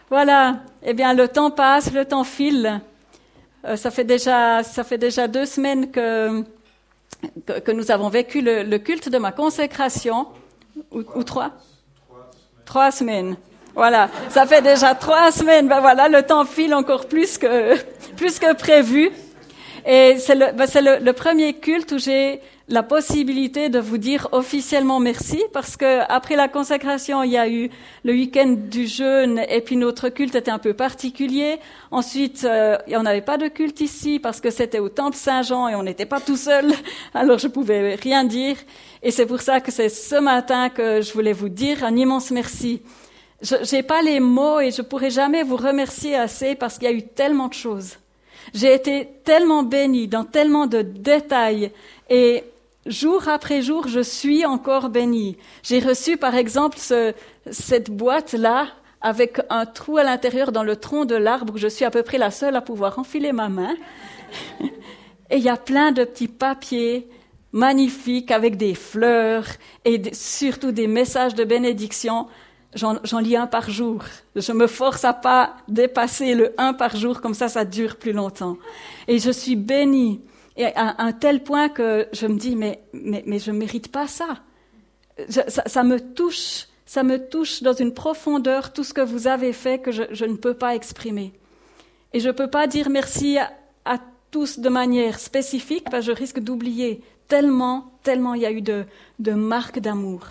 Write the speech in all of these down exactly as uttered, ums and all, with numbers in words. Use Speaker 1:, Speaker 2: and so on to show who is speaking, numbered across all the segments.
Speaker 1: Voilà. Eh bien, le temps passe, le temps file. Euh, ça fait déjà, ça fait déjà deux semaines que, que, que nous avons vécu le, le culte de ma consécration. Ou, ou trois? Trois semaines. Voilà. Ça fait déjà trois semaines. Ben voilà, le temps file encore plus que, plus que prévu. Et c'est le, ben c'est le, le premier culte où j'ai la possibilité de vous dire officiellement merci, parce que après la consécration, il y a eu le week-end du jeûne, et puis notre culte était un peu particulier. Ensuite, euh, on n'avait pas de culte ici parce que c'était au Temple Saint-Jean et on n'était pas tout seul, alors je pouvais rien dire. Et c'est pour ça que c'est ce matin que je voulais vous dire un immense merci. Je n'ai pas les mots et je pourrai jamais vous remercier assez parce qu'il y a eu tellement de choses. J'ai été tellement bénie dans tellement de détails et jour après jour, je suis encore bénie. J'ai reçu par exemple ce, cette boîte-là avec un trou à l'intérieur dans le tronc de l'arbre où je suis à peu près la seule à pouvoir enfiler ma main. Et il y a plein de petits papiers magnifiques avec des fleurs et des, surtout des messages de bénédiction. J'en, j'en lis un par jour. Je me force à pas dépasser le un par jour, comme ça, ça dure plus longtemps. Et je suis bénie. Et à un tel point que je me dis, mais, mais, mais je mérite pas ça. Je, ça. Ça me touche, ça me touche dans une profondeur, tout ce que vous avez fait que je, je ne peux pas exprimer. Et je peux pas dire merci à, à tous de manière spécifique, parce que je risque d'oublier tellement, tellement il y a eu de, de marques d'amour.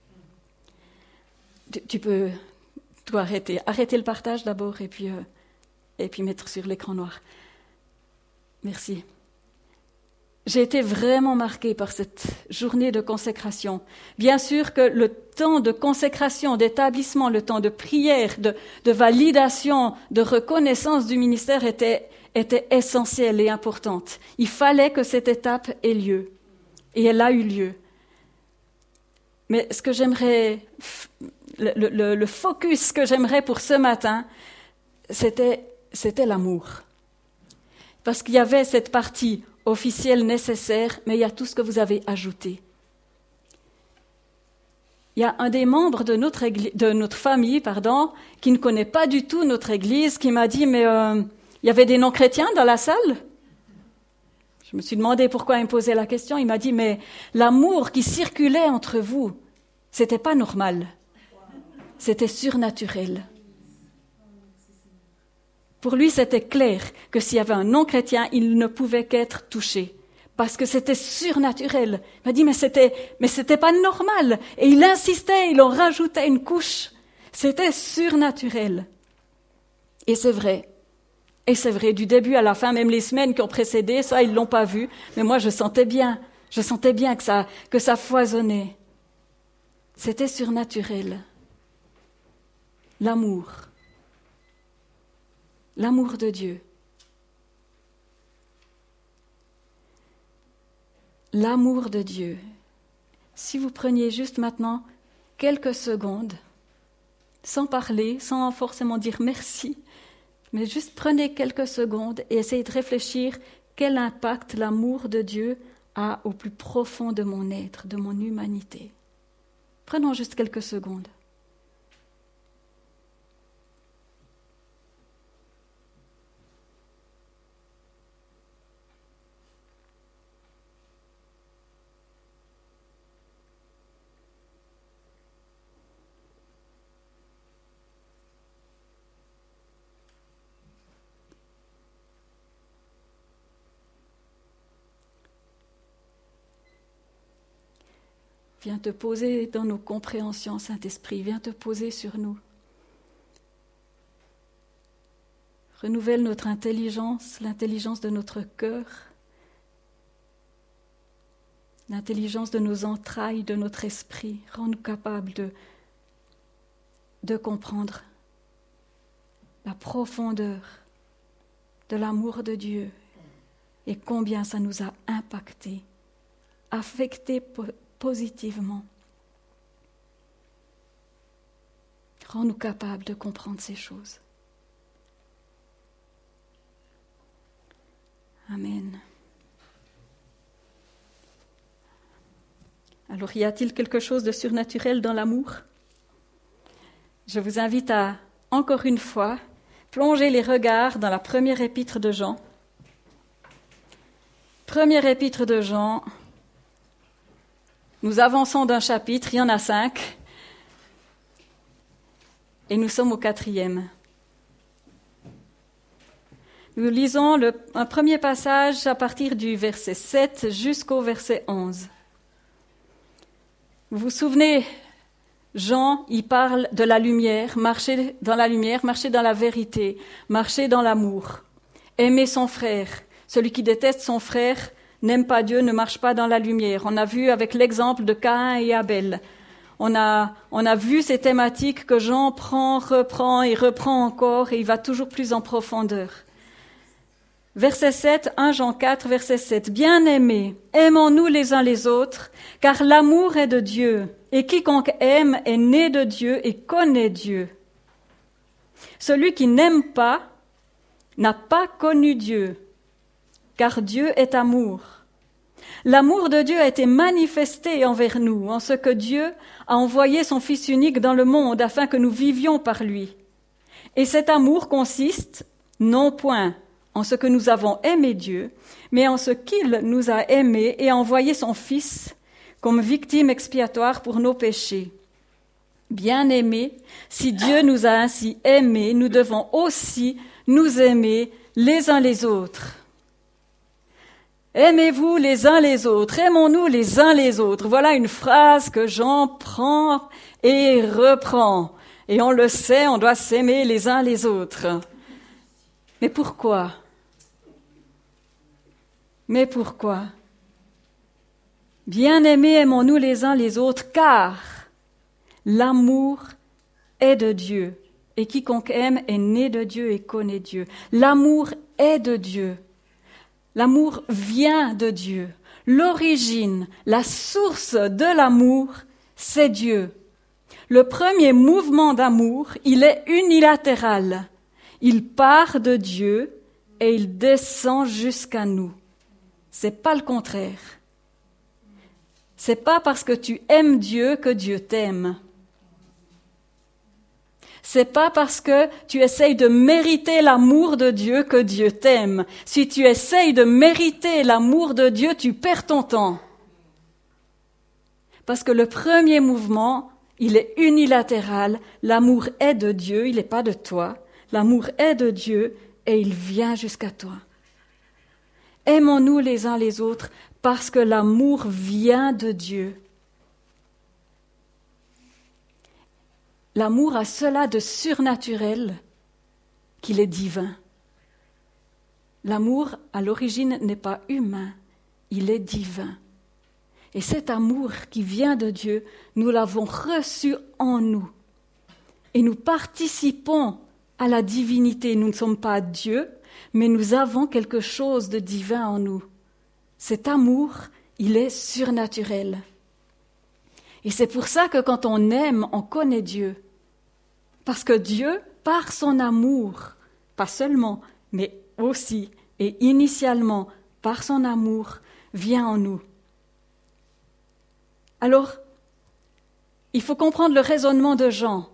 Speaker 1: Tu, tu peux toi, arrêter, arrêter le partage d'abord et puis, euh, et puis mettre sur l'écran noir. Merci. J'ai été vraiment marquée par cette journée de consécration. Bien sûr que le temps de consécration, d'établissement, le temps de prière, de, de validation, de reconnaissance du ministère était, était essentiel et importante. Il fallait que cette étape ait lieu. Et elle a eu lieu. Mais ce que j'aimerais... Le, le, le focus que j'aimerais pour ce matin, c'était, c'était l'amour. Parce qu'il y avait cette partie officielle nécessaire, mais il y a tout ce que vous avez ajouté. Il y a un des membres de notre, église, de notre famille pardon, qui ne connaît pas du tout notre église, qui m'a dit, mais euh, il y avait des non-chrétiens dans la salle ? Je me suis demandé pourquoi il me posait la question. Il m'a dit, mais l'amour qui circulait entre vous, c'était pas normal. C'était surnaturel. Pour lui, c'était clair que s'il y avait un non-chrétien, il ne pouvait qu'être touché. Parce que c'était surnaturel. Il m'a dit, mais c'était, mais c'était pas normal. Et il insistait, il en rajoutait une couche. C'était surnaturel. Et c'est vrai. Et c'est vrai, du début à la fin, même les semaines qui ont précédé, ça, ils l'ont pas vu. Mais moi, je sentais bien. Je sentais bien que ça, que ça foisonnait. C'était surnaturel. L'amour. L'amour de Dieu. L'amour de Dieu. Si vous preniez juste maintenant quelques secondes, sans parler, sans forcément dire merci, mais juste prenez quelques secondes et essayez de réfléchir quel impact l'amour de Dieu a au plus profond de mon être, de mon humanité. Prenons juste quelques secondes. Viens te poser dans nos compréhensions, Saint-Esprit. Viens te poser sur nous. Renouvelle notre intelligence, l'intelligence de notre cœur, l'intelligence de nos entrailles, de notre esprit. Rends-nous capables de, de comprendre la profondeur de l'amour de Dieu et combien ça nous a impactés, affectés positivement. Rends-nous capables de comprendre ces choses. Amen. Alors, y a-t-il quelque chose de surnaturel dans l'amour ? Je vous invite à, encore une fois, plonger les regards dans la première épître de Jean. Première épître de Jean, nous avançons d'un chapitre, il y en a cinq, et nous sommes au quatrième. Nous lisons le, un premier passage à partir du verset sept jusqu'au verset onze. Vous vous souvenez, Jean, il parle de la lumière, marcher dans la lumière, marcher dans la vérité, marcher dans l'amour, aimer son frère. Celui qui déteste son frère n'aime pas Dieu, ne marche pas dans la lumière. On a vu avec l'exemple de Caïn et Abel. On a, on a vu ces thématiques que Jean prend, reprend et reprend encore, et il va toujours plus en profondeur. Verset sept, premier Jean quatre, verset sept. Bien-aimés, aimons-nous les uns les autres, car l'amour est de Dieu, et quiconque aime est né de Dieu et connaît Dieu. Celui qui n'aime pas n'a pas connu Dieu, car Dieu est amour. L'amour de Dieu a été manifesté envers nous, en ce que Dieu a envoyé son Fils unique dans le monde afin que nous vivions par lui. Et cet amour consiste, non point en ce que nous avons aimé Dieu, mais en ce qu'il nous a aimés et a envoyé son Fils comme victime expiatoire pour nos péchés. Bien-aimés, si Dieu nous a ainsi aimés, nous devons aussi nous aimer les uns les autres. Aimez-vous les uns les autres, aimons-nous les uns les autres. Voilà une phrase que Jean prend et reprend. Et on le sait, on doit s'aimer les uns les autres. Mais pourquoi ? Mais pourquoi ? Bien-aimés, aimons-nous les uns les autres, car l'amour est de Dieu. Et quiconque aime est né de Dieu et connaît Dieu. L'amour est de Dieu. L'amour vient de Dieu. L'origine, la source de l'amour, c'est Dieu. Le premier mouvement d'amour, il est unilatéral. Il part de Dieu et il descend jusqu'à nous. C'est pas le contraire. C'est pas parce que tu aimes Dieu que Dieu t'aime. C'est pas parce que tu essayes de mériter l'amour de Dieu que Dieu t'aime. Si tu essayes de mériter l'amour de Dieu, tu perds ton temps. Parce que le premier mouvement, il est unilatéral. L'amour est de Dieu, il n'est pas de toi. L'amour est de Dieu et il vient jusqu'à toi. Aimons-nous les uns les autres parce que l'amour vient de Dieu. L'amour a cela de surnaturel qu'il est divin. L'amour, à l'origine, n'est pas humain, il est divin. Et cet amour qui vient de Dieu, nous l'avons reçu en nous. Et nous participons à la divinité. Nous ne sommes pas Dieu, mais nous avons quelque chose de divin en nous. Cet amour, il est surnaturel. Et c'est pour ça que quand on aime, on connaît Dieu. Parce que Dieu, par son amour, pas seulement, mais aussi et initialement, par son amour, vient en nous. Alors, il faut comprendre le raisonnement de Jean.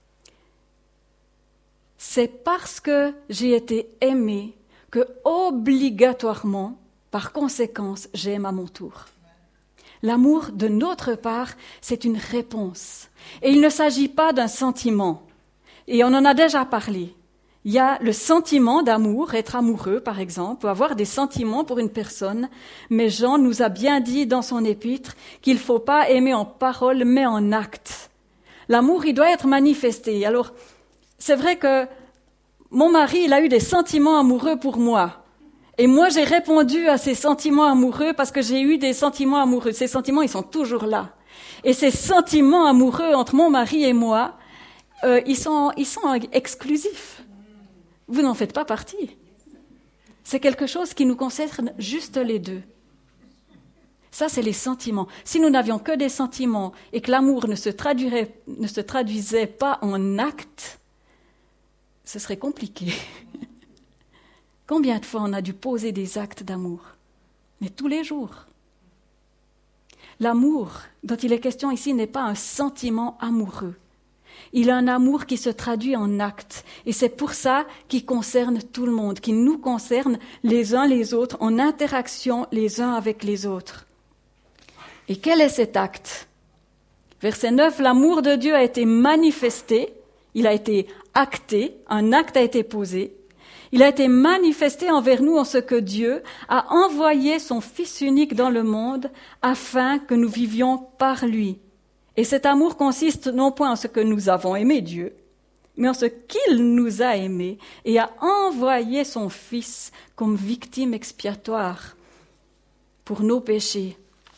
Speaker 1: C'est parce que j'ai été aimé que, obligatoirement, par conséquence, j'aime à mon tour. L'amour, de notre part, c'est une réponse. Et il ne s'agit pas d'un sentiment. Et on en a déjà parlé. Il y a le sentiment d'amour, être amoureux par exemple, ou avoir des sentiments pour une personne, mais Jean nous a bien dit dans son épître qu'il ne faut pas aimer en parole mais en acte. L'amour, il doit être manifesté. Alors, c'est vrai que mon mari, il a eu des sentiments amoureux pour moi. Et moi, j'ai répondu à ces sentiments amoureux parce que j'ai eu des sentiments amoureux. Ces sentiments, ils sont toujours là. Et ces sentiments amoureux entre mon mari et moi, Euh, ils sont, ils sont exclusifs. Vous n'en faites pas partie. C'est quelque chose qui nous concerne juste les deux. Ça, c'est les sentiments. Si nous n'avions que des sentiments et que l'amour ne se traduirait, ne se traduisait pas en actes, ce serait compliqué. Combien de fois on a dû poser des actes d'amour ? Mais tous les jours. L'amour dont il est question ici n'est pas un sentiment amoureux. Il a un amour qui se traduit en actes. Et c'est pour ça qu'il concerne tout le monde, qu'il nous concerne les uns les autres, en interaction les uns avec les autres. Et quel est cet acte? Verset neuf, l'amour de Dieu a été manifesté, il a été acté, un acte a été posé. Il a été manifesté envers nous en ce que Dieu a envoyé son Fils unique dans le monde afin que nous vivions par lui. Et cet amour consiste non point en ce que nous avons aimé Dieu, mais en ce qu'il nous a aimés et a envoyé son Fils comme victime expiatoire pour nos péchés.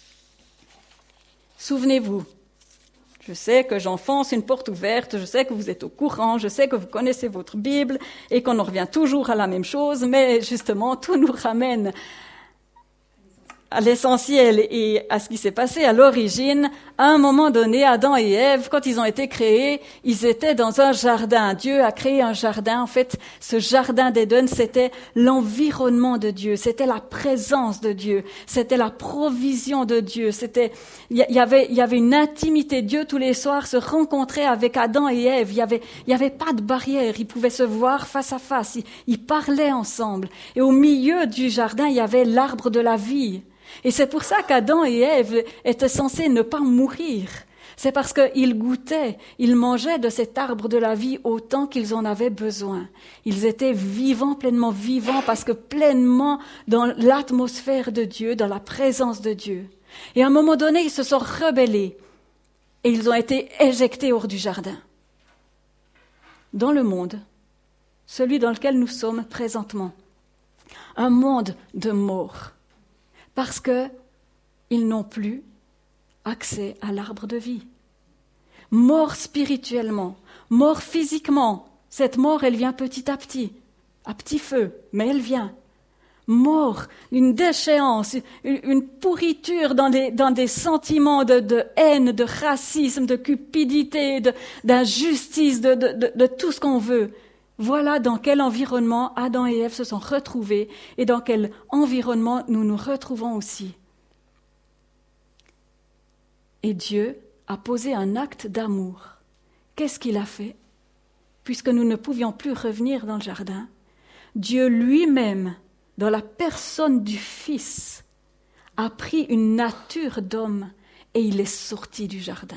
Speaker 1: Souvenez-vous, je sais que j'enfonce une porte ouverte, je sais que vous êtes au courant, je sais que vous connaissez votre Bible et qu'on en revient toujours à la même chose, mais justement, tout nous ramène à l'essentiel et à ce qui s'est passé à l'origine. À un moment donné, Adam et Ève, quand ils ont été créés, ils étaient dans un jardin. Dieu a créé un jardin. En fait, ce jardin d'Éden, c'était l'environnement de Dieu, c'était la présence de Dieu, c'était la provision de Dieu. C'était, il y avait, il y avait une intimité. Dieu tous les soirs se rencontrait avec Adam et Ève. Il y avait, il y avait pas de barrière. Ils pouvaient se voir face à face. Ils, ils parlaient ensemble. Et au milieu du jardin, il y avait l'arbre de la vie. Et c'est pour ça qu'Adam et Ève étaient censés ne pas mourir. C'est parce qu'ils goûtaient, ils mangeaient de cet arbre de la vie autant qu'ils en avaient besoin. Ils étaient vivants, pleinement vivants, parce que pleinement dans l'atmosphère de Dieu, dans la présence de Dieu. Et à un moment donné, ils se sont rebellés et ils ont été éjectés hors du jardin. Dans le monde, celui dans lequel nous sommes présentement, un monde de mort. Parce qu'ils n'ont plus accès à l'arbre de vie. Mort spirituellement, mort physiquement. Cette mort, elle vient petit à petit, à petit feu, mais elle vient. Mort, une déchéance, une, une pourriture dans des, dans des sentiments de, de haine, de racisme, de cupidité, de, d'injustice, de, de, de, de tout ce qu'on veut. Voilà dans quel environnement Adam et Ève se sont retrouvés et dans quel environnement nous nous retrouvons aussi. Et Dieu a posé un acte d'amour. Qu'est-ce qu'il a fait? Puisque nous ne pouvions plus revenir dans le jardin, Dieu lui-même, dans la personne du Fils, a pris une nature d'homme et il est sorti du jardin.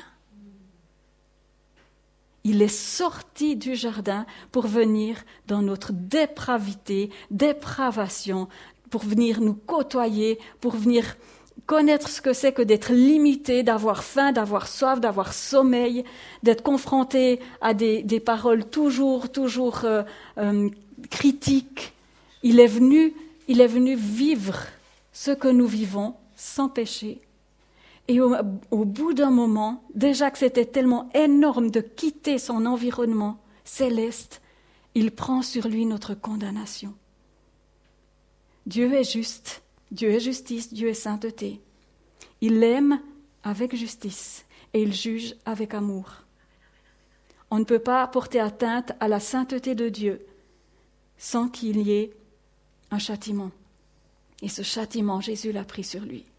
Speaker 1: Il est sorti du jardin pour venir dans notre dépravité, dépravation, pour venir nous côtoyer, pour venir connaître ce que c'est que d'être limité, d'avoir faim, d'avoir soif, d'avoir sommeil, d'être confronté à des, des paroles toujours, toujours euh, euh, critiques. Il est venu, il est venu vivre ce que nous vivons sans péché. Et au, au bout d'un moment, déjà que c'était tellement énorme de quitter son environnement céleste, il prend sur lui notre condamnation. Dieu est juste, Dieu est justice, Dieu est sainteté. Il aime avec justice et il juge avec amour. On ne peut pas porter atteinte à la sainteté de Dieu sans qu'il y ait un châtiment. Et ce châtiment, Jésus l'a pris sur lui.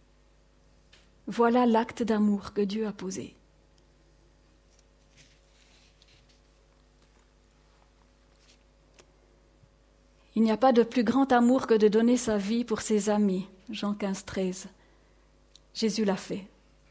Speaker 1: Voilà l'acte d'amour que Dieu a posé. Il n'y a pas de plus grand amour que de donner sa vie pour ses amis. Jean quinze, treize. Jésus l'a fait.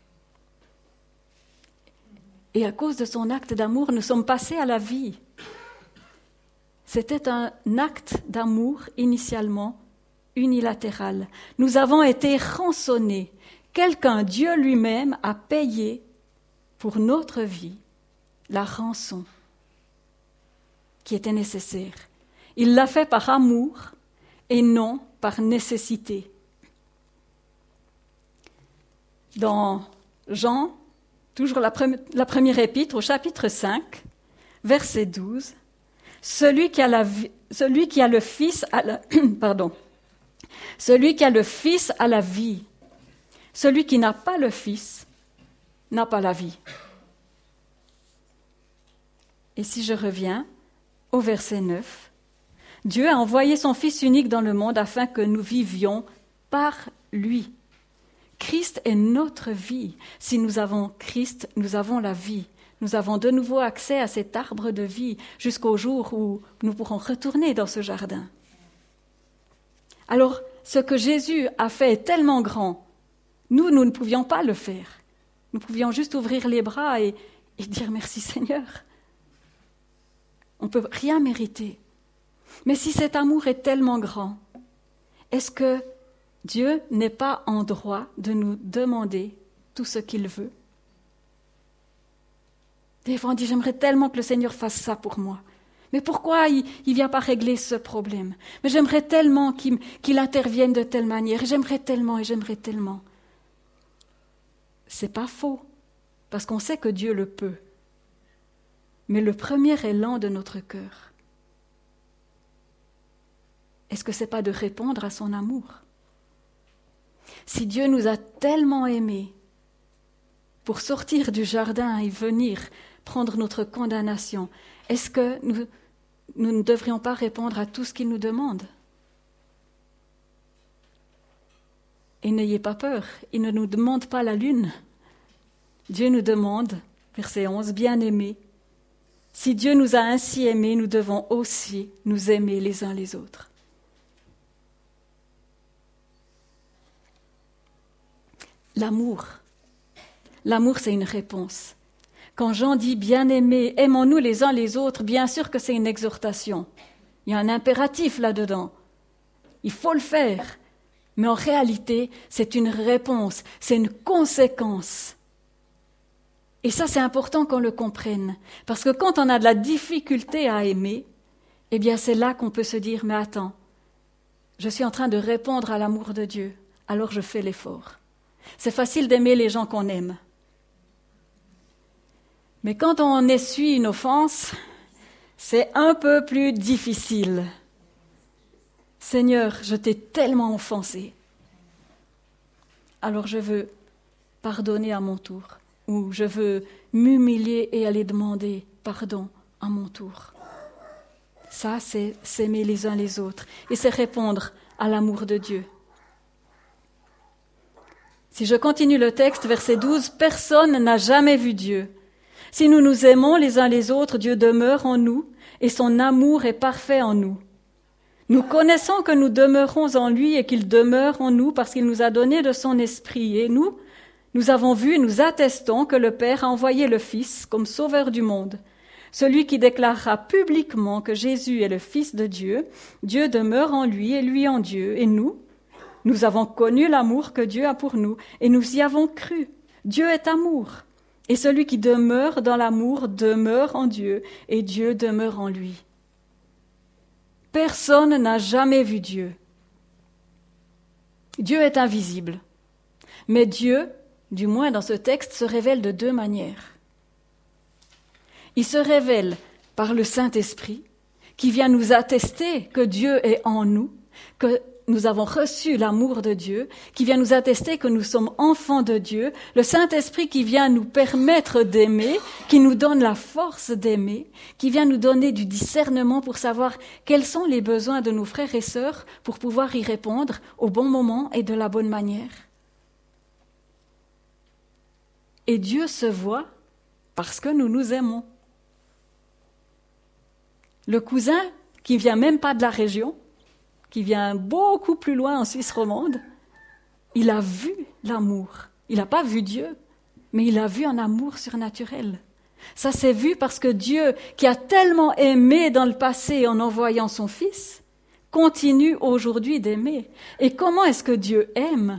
Speaker 1: Et à cause de son acte d'amour, nous sommes passés à la vie. C'était un acte d'amour initialement unilatéral. Nous avons été rançonnés. Quelqu'un, Dieu lui-même, a payé pour notre vie la rançon qui était nécessaire. Il l'a fait par amour et non par nécessité. Dans Jean, toujours la, pre- la première épître, au chapitre cinq, verset douze, celui qui a, la vie, celui qui a le Fils a la, pardon, celui qui a le Fils a la vie. Celui qui n'a pas le Fils n'a pas la vie. Et si je reviens au verset neuf, Dieu a envoyé son Fils unique dans le monde afin que nous vivions par lui. Christ est notre vie. Si nous avons Christ, nous avons la vie. nous avons de nouveau accès à cet arbre de vie jusqu'au jour où nous pourrons retourner dans ce jardin. Alors, ce que Jésus a fait est tellement grand. Nous, nous ne pouvions pas le faire. Nous pouvions juste ouvrir les bras et, et dire merci Seigneur. On ne peut rien mériter. Mais si cet amour est tellement grand, est-ce que Dieu n'est pas en droit de nous demander tout ce qu'il veut? Des fois on dit, j'aimerais tellement que le Seigneur fasse ça pour moi. Mais pourquoi il ne vient pas régler ce problème? Mais j'aimerais tellement qu'il, qu'il intervienne de telle manière. Et j'aimerais tellement et j'aimerais tellement. C'est pas faux, parce qu'on sait que Dieu le peut. Mais le premier élan de notre cœur, est-ce que ce n'est pas de répondre à son amour? Si Dieu nous a tellement aimés pour sortir du jardin et venir prendre notre condamnation, est-ce que nous, nous ne devrions pas répondre à tout ce qu'il nous demande? Et n'ayez pas peur, il ne nous demande pas la lune. Dieu nous demande, verset onze, bien-aimés, si Dieu nous a ainsi aimés, nous devons aussi nous aimer les uns les autres. L'amour. L'amour, c'est une réponse. Quand Jean dit « bien-aimés, aimons-nous les uns les autres », bien sûr que c'est une exhortation. Il y a un impératif là-dedans. Il faut le faire. Mais en réalité, c'est une réponse, c'est une conséquence. Et ça, c'est important qu'on le comprenne. Parce que quand on a de la difficulté à aimer, eh bien, c'est là qu'on peut se dire « mais attends, je suis en train de répondre à l'amour de Dieu, alors je fais l'effort ». C'est facile d'aimer les gens qu'on aime. Mais quand on essuie une offense, c'est un peu plus difficile. Seigneur, je t'ai tellement offensé. Alors je veux pardonner à mon tour, ou je veux m'humilier et aller demander pardon à mon tour. Ça, c'est s'aimer les uns les autres, et c'est répondre à l'amour de Dieu. Si je continue le texte, verset douze, « Personne n'a jamais vu Dieu. Si nous nous aimons les uns les autres, Dieu demeure en nous, et son amour est parfait en nous. Nous connaissons que nous demeurons en lui et qu'il demeure en nous parce qu'il nous a donné de son esprit. Et nous, nous avons vu et nous attestons que le Père a envoyé le Fils comme sauveur du monde. Celui qui déclarera publiquement que Jésus est le Fils de Dieu, Dieu demeure en lui et lui en Dieu. Et nous, nous avons connu l'amour que Dieu a pour nous et nous y avons cru. Dieu est amour. Et celui qui demeure dans l'amour demeure en Dieu et Dieu demeure en lui. Personne n'a jamais vu Dieu. Dieu est invisible. Mais Dieu, du moins dans ce texte, se révèle de deux manières. Il se révèle par le Saint-Esprit, qui vient nous attester que Dieu est en nous, que nous avons reçu l'amour de Dieu, qui vient nous attester que nous sommes enfants de Dieu, le Saint-Esprit qui vient nous permettre d'aimer, qui nous donne la force d'aimer, qui vient nous donner du discernement pour savoir quels sont les besoins de nos frères et sœurs pour pouvoir y répondre au bon moment et de la bonne manière. Et Dieu se voit parce que nous nous aimons. Le cousin qui vient même pas de la région, qui vient beaucoup plus loin en Suisse romande, il a vu l'amour. Il n'a pas vu Dieu, mais il a vu un amour surnaturel. Ça s'est vu parce que Dieu, qui a tellement aimé dans le passé en envoyant son Fils, continue aujourd'hui d'aimer. Et comment est-ce que Dieu aime?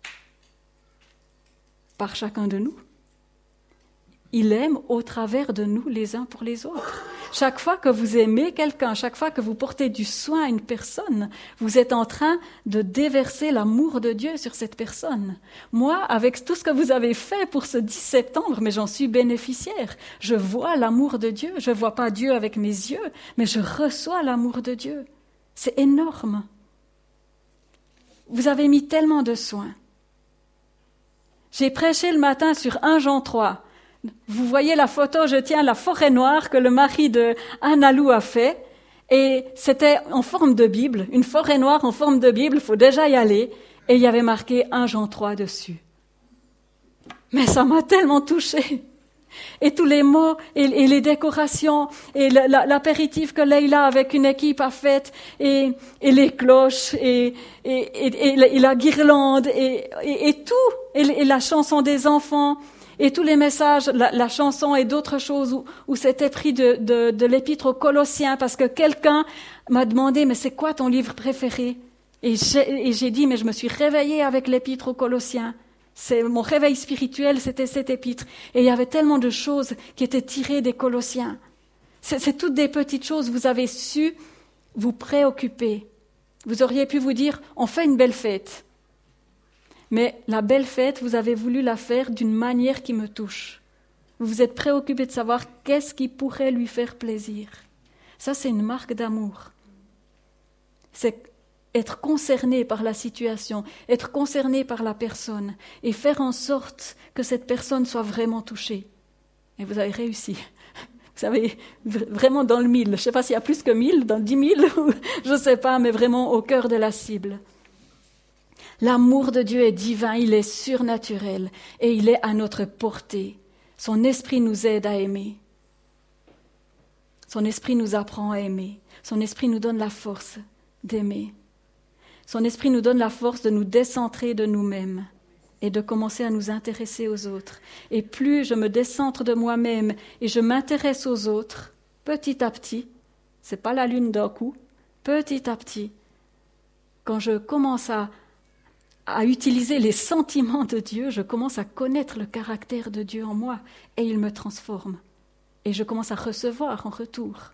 Speaker 1: Par chacun de nous. Il aime au travers de nous les uns pour les autres. Chaque fois que vous aimez quelqu'un, chaque fois que vous portez du soin à une personne, vous êtes en train de déverser l'amour de Dieu sur cette personne. Moi, avec tout ce que vous avez fait pour ce dix septembre, mais j'en suis bénéficiaire. Je vois l'amour de Dieu. Je ne vois pas Dieu avec mes yeux, mais je reçois l'amour de Dieu. C'est énorme. Vous avez mis tellement de soin. J'ai prêché le matin sur un Jean trois. Vous voyez la photo, je tiens la forêt noire que le mari de Annalou a fait. Et c'était en forme de Bible, une forêt noire en forme de Bible, il faut déjà y aller. Et il y avait marqué un Jean trois dessus. Mais ça m'a tellement touchée. Et tous les mots et, et les décorations et le, la, l'apéritif que Leïla avec une équipe a fait et, et les cloches et, et, et, et, la, et la guirlande et, et, et tout et, et la chanson des enfants et tous les messages, la, la chanson et d'autres choses où, où c'était pris de, de, de l'épître aux Colossiens parce que quelqu'un m'a demandé mais c'est quoi ton livre préféré? Et j'ai, et j'ai dit mais je me suis réveillée avec l'épître aux Colossiens. C'est mon réveil spirituel, c'était cette épître. Et il y avait tellement de choses qui étaient tirées des Colossiens. C'est, c'est toutes des petites choses. Vous avez su vous préoccuper. Vous auriez pu vous dire, on fait une belle fête. Mais la belle fête, vous avez voulu la faire d'une manière qui me touche. Vous vous êtes préoccupé de savoir qu'est-ce qui pourrait lui faire plaisir. Ça, c'est une marque d'amour. C'est être concerné par la situation, être concerné par la personne et faire en sorte que cette personne soit vraiment touchée. Et vous avez réussi. Vous savez, vraiment dans le mille. Je ne sais pas s'il y a plus que mille, dans dix mille, je ne sais pas, mais vraiment au cœur de la cible. L'amour de Dieu est divin, il est surnaturel et il est à notre portée. Son esprit nous aide à aimer. Son esprit nous apprend à aimer. Son esprit nous donne la force d'aimer. Son esprit nous donne la force de nous décentrer de nous-mêmes et de commencer à nous intéresser aux autres. Et plus je me décentre de moi-même et je m'intéresse aux autres, petit à petit, c'est pas la lune d'un coup, petit à petit, quand je commence à, à utiliser les sentiments de Dieu, je commence à connaître le caractère de Dieu en moi et il me transforme. Et je commence à recevoir en retour.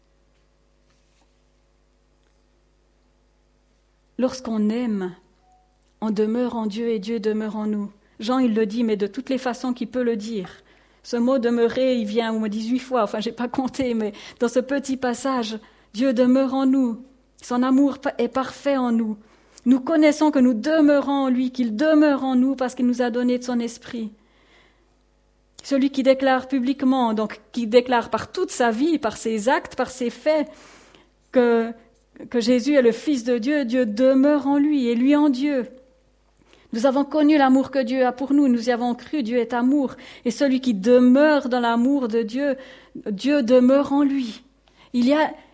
Speaker 1: Lorsqu'on aime, on demeure en Dieu et Dieu demeure en nous. Jean, il le dit, mais de toutes les façons qu'il peut le dire. Ce mot « demeurer », il vient au moins dix-huit fois, enfin, je n'ai pas compté, mais dans ce petit passage, Dieu demeure en nous. Son amour est parfait en nous. Nous connaissons que nous demeurons en lui, qu'il demeure en nous parce qu'il nous a donné de son esprit. Celui qui déclare publiquement, donc qui déclare par toute sa vie, par ses actes, par ses faits, que... que Jésus est le Fils de Dieu, Dieu demeure en lui et lui en Dieu. Nous avons connu l'amour que Dieu a pour nous, nous y avons cru, Dieu est amour. Et celui qui demeure dans l'amour de Dieu, Dieu demeure en lui. Il y a,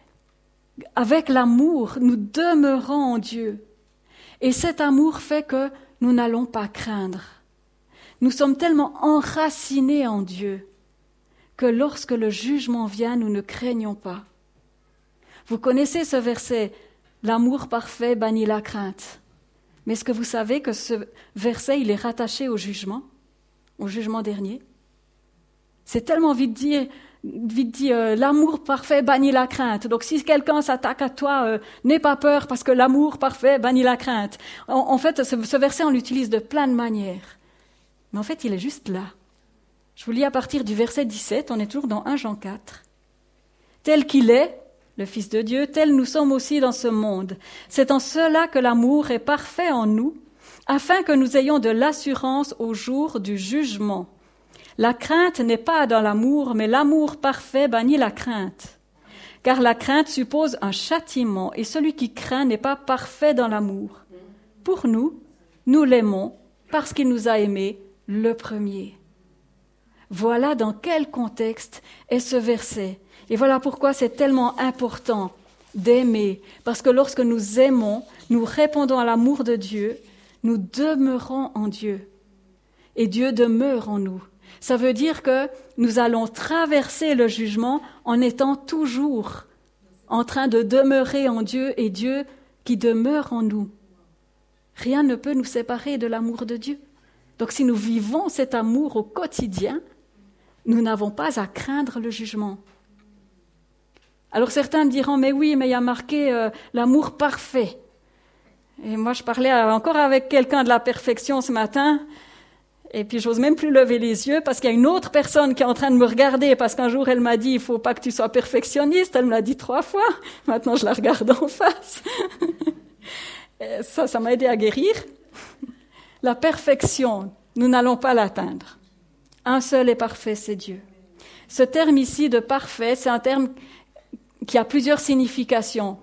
Speaker 1: avec l'amour, nous demeurons en Dieu. Et cet amour fait que nous n'allons pas craindre. Nous sommes tellement enracinés en Dieu que lorsque le jugement vient, nous ne craignons pas. Vous connaissez ce verset, « L'amour parfait bannit la crainte ». Mais est-ce que vous savez que ce verset, il est rattaché au jugement, au jugement dernier? C'est tellement vite dit, vite dit euh, l'amour parfait bannit la crainte. Donc si quelqu'un s'attaque à toi, euh, n'aie pas peur parce que l'amour parfait bannit la crainte. En, en fait, ce, ce verset, on l'utilise de plein de manières. Mais en fait, il est juste là. Je vous lis à partir du verset dix-sept, on est toujours dans premier Jean quatre. « Tel qu'il est, le Fils de Dieu, tel nous sommes aussi dans ce monde. C'est en cela que l'amour est parfait en nous, afin que nous ayons de l'assurance au jour du jugement. La crainte n'est pas dans l'amour, mais l'amour parfait bannit la crainte. Car la crainte suppose un châtiment, et celui qui craint n'est pas parfait dans l'amour. Pour nous, nous l'aimons, parce qu'il nous a aimés le premier. » Voilà dans quel contexte est ce verset. Et voilà pourquoi c'est tellement important d'aimer, parce que lorsque nous aimons, nous répondons à l'amour de Dieu, nous demeurons en Dieu. Et Dieu demeure en nous. Ça veut dire que nous allons traverser le jugement en étant toujours en train de demeurer en Dieu et Dieu qui demeure en nous. Rien ne peut nous séparer de l'amour de Dieu. Donc si nous vivons cet amour au quotidien, nous n'avons pas à craindre le jugement. Alors certains me diront, mais oui, mais il y a marqué euh, l'amour parfait. Et moi, je parlais encore avec quelqu'un de la perfection ce matin, et puis j'ose même plus lever les yeux parce qu'il y a une autre personne qui est en train de me regarder parce qu'un jour elle m'a dit, il faut pas que tu sois perfectionniste. Elle me l'a dit trois fois. Maintenant, je la regarde en face. Et ça, ça m'a aidé à guérir. La perfection, nous n'allons pas l'atteindre. Un seul est parfait, c'est Dieu. Ce terme ici de parfait, c'est un terme qui a plusieurs significations.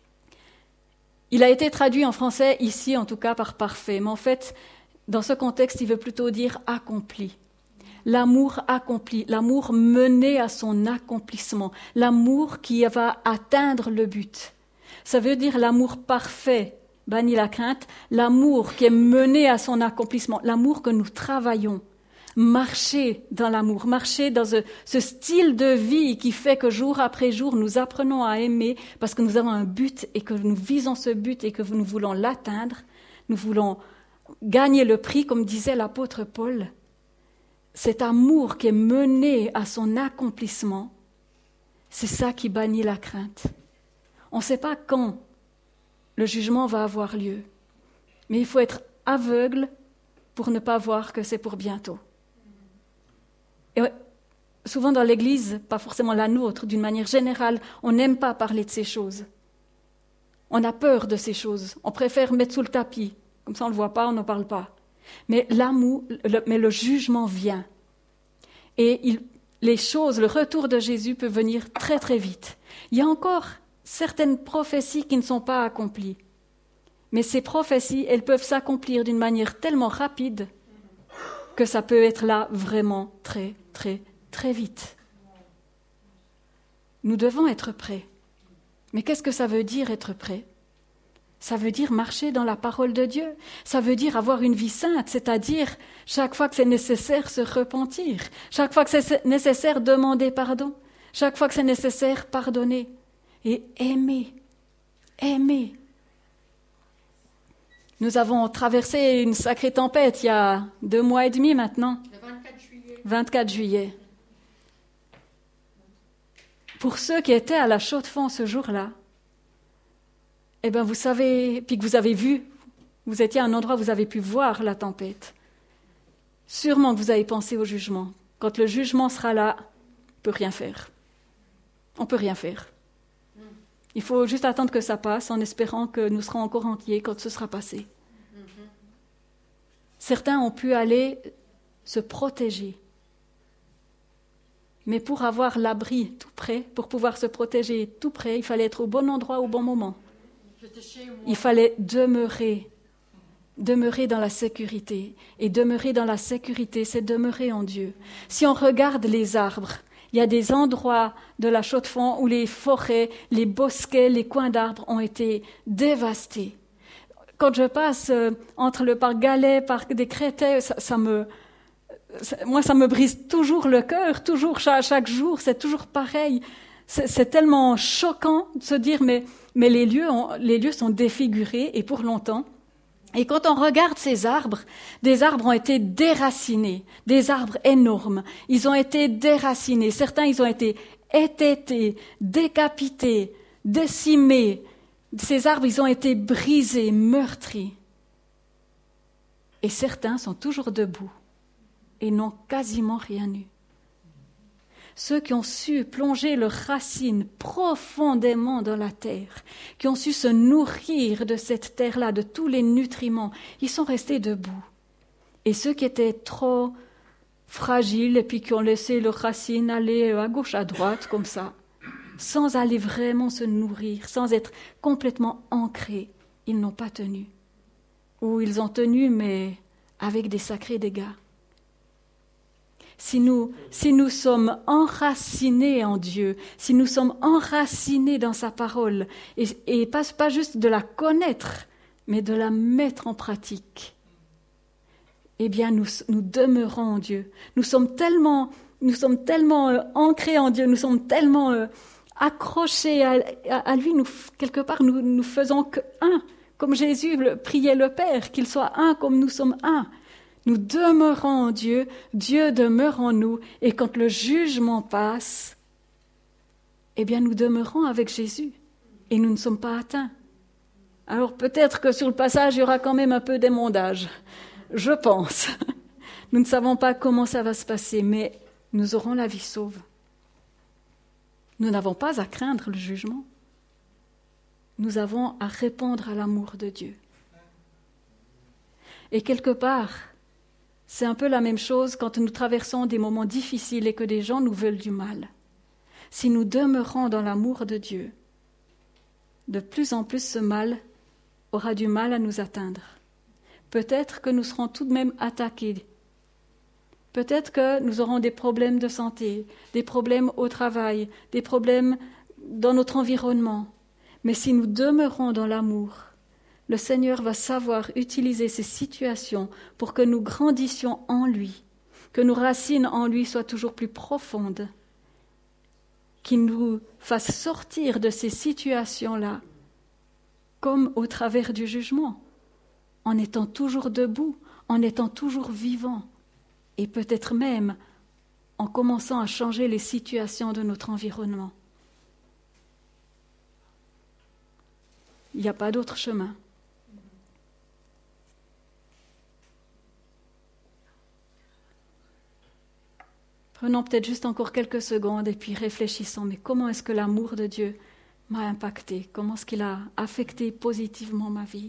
Speaker 1: Il a été traduit en français ici, en tout cas, par parfait. Mais en fait, dans ce contexte, il veut plutôt dire accompli. l'amour accompli, l'amour mené à son accomplissement, l'amour qui va atteindre le but. Ça veut dire l'amour parfait, banni la crainte, l'amour qui est mené à son accomplissement, l'amour que nous travaillons. Marcher dans l'amour, marcher dans ce, ce style de vie qui fait que jour après jour, nous apprenons à aimer parce que nous avons un but et que nous visons ce but et que nous voulons l'atteindre. Nous voulons gagner le prix, comme disait l'apôtre Paul. Cet amour qui est mené à son accomplissement, c'est ça qui bannit la crainte. On ne sait pas quand le jugement va avoir lieu, mais il faut être aveugle pour ne pas voir que c'est pour bientôt. Et souvent dans l'Église, pas forcément la nôtre, d'une manière générale, on n'aime pas parler de ces choses. On a peur de ces choses. On préfère mettre sous le tapis. Comme ça, on ne le voit pas, on n'en parle pas. Mais l'amour, le, mais le jugement vient. Et il, les choses, le retour de Jésus peut venir très très vite. Il y a encore certaines prophéties qui ne sont pas accomplies. Mais ces prophéties, elles peuvent s'accomplir d'une manière tellement rapide que ça peut être là vraiment très, très, très vite. Nous devons être prêts. Mais qu'est-ce que ça veut dire être prêt ? Ça veut dire marcher dans la parole de Dieu. Ça veut dire avoir une vie sainte, c'est-à-dire chaque fois que c'est nécessaire se repentir, chaque fois que c'est nécessaire demander pardon, chaque fois que c'est nécessaire pardonner et aimer, aimer. Nous avons traversé une sacrée tempête il y a deux mois et demi maintenant.
Speaker 2: Le vingt-quatre juillet.
Speaker 1: vingt-quatre juillet. Pour ceux qui étaient à la Chaux-de-Fonds ce jour-là, eh bien vous savez, puis que vous avez vu, vous étiez à un endroit où vous avez pu voir la tempête. Sûrement que vous avez pensé au jugement. Quand le jugement sera là, on ne peut rien faire. On ne peut rien faire. Il faut juste attendre que ça passe en espérant que nous serons encore entiers quand ce sera passé. Mm-hmm. Certains ont pu aller se protéger. Mais pour avoir l'abri tout près, pour pouvoir se protéger tout près, il fallait être au bon endroit au bon moment. Il fallait demeurer, demeurer dans la sécurité. Et demeurer dans la sécurité, c'est demeurer en Dieu. Si on regarde les arbres, il y a des endroits de la Chaux-de-Fonds où les forêts, les bosquets, les coins d'arbres ont été dévastés. Quand je passe euh, entre le parc Galais, parc des Créteils, ça, ça me, ça, moi, ça me brise toujours le cœur, toujours, chaque, chaque jour, c'est toujours pareil. C'est, c'est tellement choquant de se dire, mais, mais les lieux ont, les lieux sont défigurés, et pour longtemps. Et quand on regarde ces arbres, des arbres ont été déracinés, des arbres énormes. Ils ont été déracinés. Certains, ils ont été étêtés, décapités, décimés. Ces arbres, ils ont été brisés, meurtris. Et certains sont toujours debout et n'ont quasiment rien eu. Ceux qui ont su plonger leurs racines profondément dans la terre, qui ont su se nourrir de cette terre-là, de tous les nutriments, ils sont restés debout. Et ceux qui étaient trop fragiles et puis qui ont laissé leurs racines aller à gauche, à droite, comme ça, sans aller vraiment se nourrir, sans être complètement ancrés, ils n'ont pas tenu. Ou ils ont tenu, mais avec des sacrés dégâts. Si nous, si nous sommes enracinés en Dieu, si nous sommes enracinés dans sa parole, et, et pas, pas juste de la connaître, mais de la mettre en pratique, eh bien nous, nous demeurons en Dieu. Nous sommes tellement, nous sommes tellement euh, ancrés en Dieu, nous sommes tellement euh, accrochés à, à, à lui, nous, quelque part nous, nous faisons que un, comme Jésus le, priait le Père, qu'il soit un comme nous sommes un. Nous demeurons en Dieu, Dieu demeure en nous, et quand le jugement passe, eh bien nous demeurons avec Jésus, et nous ne sommes pas atteints. Alors peut-être que sur le passage, il y aura quand même un peu d'émondage, je pense. Nous ne savons pas comment ça va se passer, mais nous aurons la vie sauve. Nous n'avons pas à craindre le jugement. Nous avons à répondre à l'amour de Dieu. Et quelque part, c'est un peu la même chose quand nous traversons des moments difficiles et que des gens nous veulent du mal. Si nous demeurons dans l'amour de Dieu, de plus en plus ce mal aura du mal à nous atteindre. Peut-être que nous serons tout de même attaqués Peut-être que nous aurons des problèmes de santé, des problèmes au travail, des problèmes dans notre environnement. Mais si nous demeurons dans l'amour, le Seigneur va savoir utiliser ces situations pour que nous grandissions en lui, que nos racines en lui soient toujours plus profondes, qu'il nous fasse sortir de ces situations-là, comme au travers du jugement, en étant toujours debout, en étant toujours vivant, et peut-être même en commençant à changer les situations de notre environnement. Il n'y a pas d'autre chemin. Prenons peut-être juste encore quelques secondes et puis réfléchissons, mais comment est-ce que l'amour de Dieu m'a impacté? Comment est-ce qu'il a affecté positivement ma vie?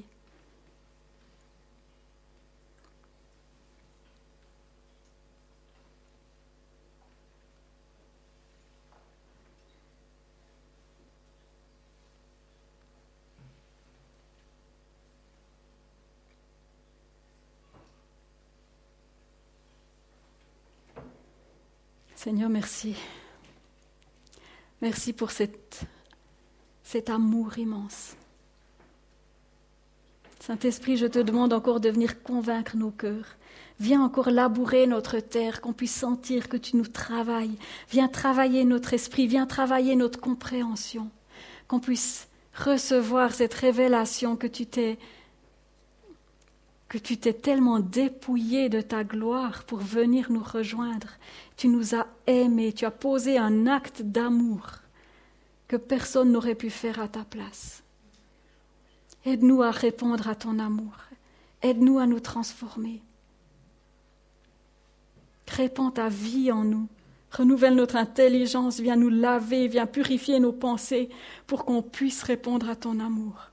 Speaker 1: Seigneur, merci. Merci pour cette, cet amour immense. Saint-Esprit, je te demande encore de venir convaincre nos cœurs. Viens encore labourer notre terre, qu'on puisse sentir que tu nous travailles. Viens travailler notre esprit, viens travailler notre compréhension. Qu'on puisse recevoir cette révélation que tu t'es que tu t'es tellement dépouillé de ta gloire pour venir nous rejoindre. Tu nous as aimés, tu as posé un acte d'amour que personne n'aurait pu faire à ta place. Aide-nous à répondre à ton amour. Aide-nous à nous transformer. Répands ta vie en nous. Renouvelle notre intelligence, viens nous laver, viens purifier nos pensées pour qu'on puisse répondre à ton amour.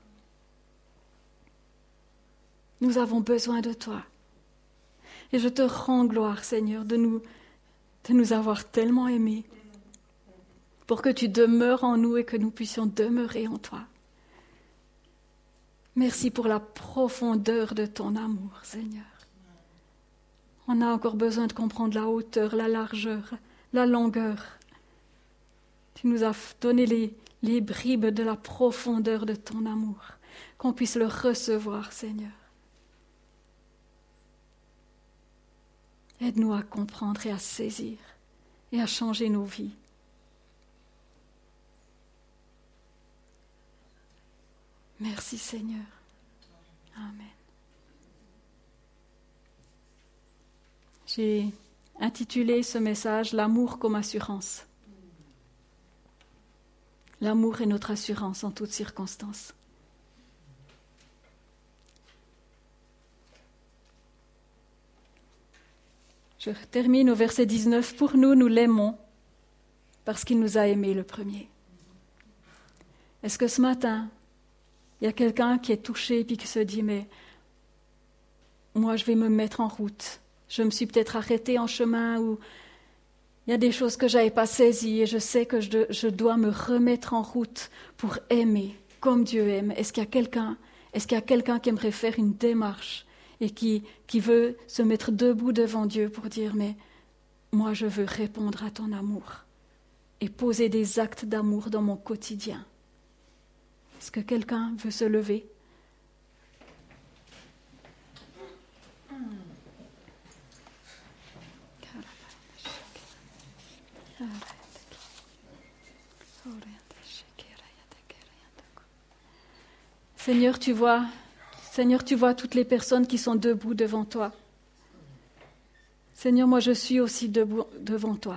Speaker 1: Nous avons besoin de toi. Et je te rends gloire, Seigneur, de nous, de nous avoir tellement aimés, pour que tu demeures en nous et que nous puissions demeurer en toi. Merci pour la profondeur de ton amour, Seigneur. On a encore besoin de comprendre la hauteur, la largeur, la longueur. Tu nous as donné les, les bribes de la profondeur de ton amour, qu'on puisse le recevoir, Seigneur. Aide-nous à comprendre et à saisir et à changer nos vies. Merci Seigneur. Amen. J'ai intitulé ce message « L'amour comme assurance ». L'amour est notre assurance en toutes circonstances. Je termine au verset dix-neuf. « Pour nous, nous l'aimons parce qu'il nous a aimés le premier. » Est-ce que ce matin, il y a quelqu'un qui est touché et puis qui se dit « Mais moi, je vais me mettre en route. Je me suis peut-être arrêtée en chemin ou il y a des choses que je n'avais pas saisies et je sais que je, je dois me remettre en route pour aimer comme Dieu aime. » Est-ce qu'il y a quelqu'un, est-ce qu'il y a quelqu'un qui aimerait faire une démarche et qui, qui veut se mettre debout devant Dieu pour dire « Mais moi, je veux répondre à ton amour et poser des actes d'amour dans mon quotidien. » Est-ce que quelqu'un veut se lever? Seigneur, tu vois, Seigneur, tu vois toutes les personnes qui sont debout devant toi. Seigneur, moi je suis aussi debout devant toi.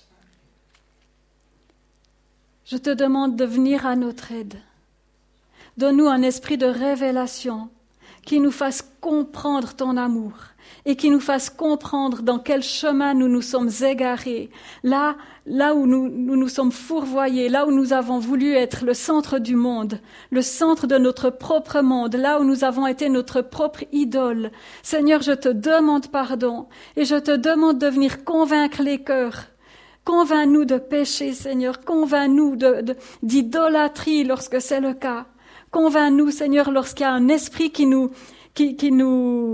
Speaker 1: Je te demande de venir à notre aide. Donne-nous un esprit de révélation qui nous fasse comprendre ton amour et qui nous fasse comprendre dans quel chemin nous nous sommes égarés, là, là où nous, nous nous sommes fourvoyés, là où nous avons voulu être le centre du monde, le centre de notre propre monde, là où nous avons été notre propre idole. Seigneur, je te demande pardon et je te demande de venir convaincre les cœurs. Convainc-nous de péché, Seigneur. Convainc-nous de, de, d'idolâtrie lorsque c'est le cas. Convainc-nous, Seigneur, lorsqu'il y a un esprit qui nous, qui, qui nous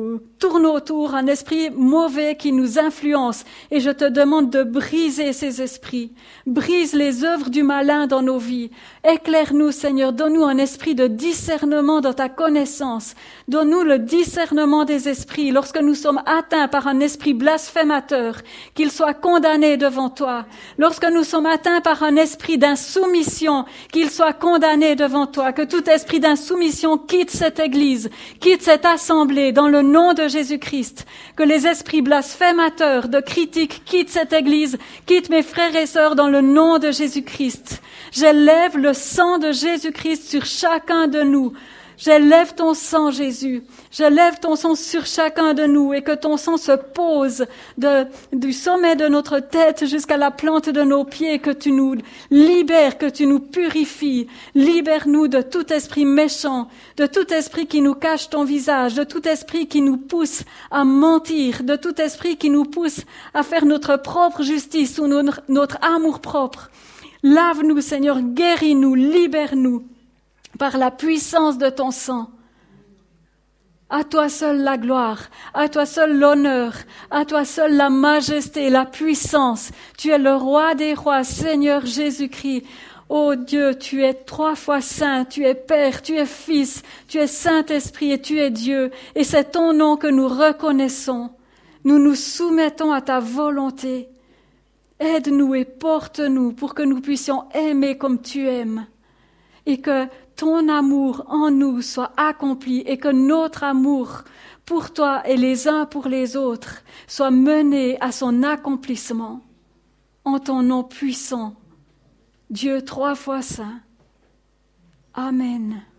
Speaker 1: tourne autour, un esprit mauvais qui nous influence. Et je te demande de briser ces esprits. Brise les œuvres du malin dans nos vies. Éclaire-nous, Seigneur. Donne-nous un esprit de discernement dans ta connaissance. Donne-nous le discernement des esprits. Lorsque nous sommes atteints par un esprit blasphémateur, qu'il soit condamné devant toi. Lorsque nous sommes atteints par un esprit d'insoumission, qu'il soit condamné devant toi. Que tout esprit d'insoumission quitte cette église, quitte cette assemblée dans le nom de Jésus-Christ. Que les esprits blasphémateurs, de critiques quittent cette église, quittent mes frères et sœurs dans le nom de Jésus-Christ. J'élève le sang de Jésus-Christ sur chacun de nous. J'élève ton sang, Jésus. J'élève ton sang sur chacun de nous et que ton sang se pose de, du sommet de notre tête jusqu'à la plante de nos pieds, que tu nous libères, que tu nous purifies. Libère-nous de tout esprit méchant, de tout esprit qui nous cache ton visage, de tout esprit qui nous pousse à mentir, de tout esprit qui nous pousse à faire notre propre justice ou notre, notre amour propre. Lave-nous, Seigneur, guéris-nous, libère-nous par la puissance de ton sang. À toi seul la gloire, à toi seul l'honneur, à toi seul la majesté, la puissance. Tu es le roi des rois, Seigneur Jésus-Christ. Ô Dieu, tu es trois fois saint, tu es Père, tu es Fils, tu es Saint-Esprit et tu es Dieu. Et c'est ton nom que nous reconnaissons. Nous nous soumettons à ta volonté. Aide-nous et porte-nous pour que nous puissions aimer comme tu aimes. Et que ton amour en nous soit accompli et que notre amour pour toi et les uns pour les autres soit mené à son accomplissement. En ton nom puissant, Dieu trois fois saint. Amen.